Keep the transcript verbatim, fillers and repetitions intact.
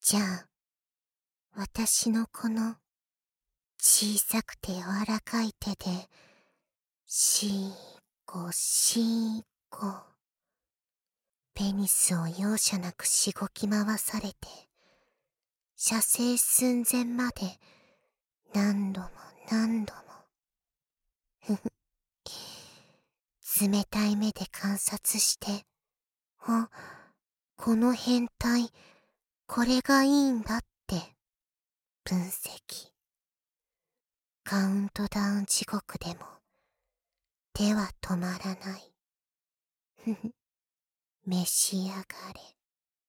じゃあ、私のこの小さくて柔らかい手で、しーこしーこ、ペニスを容赦なくしごき回されて、射精寸前まで何度も何度も、ふふ、冷たい目で観察して、あ、この変態、これがいいんだって分析。カウントダウン地獄でも手は止まらない。ふふ、召し上がれ。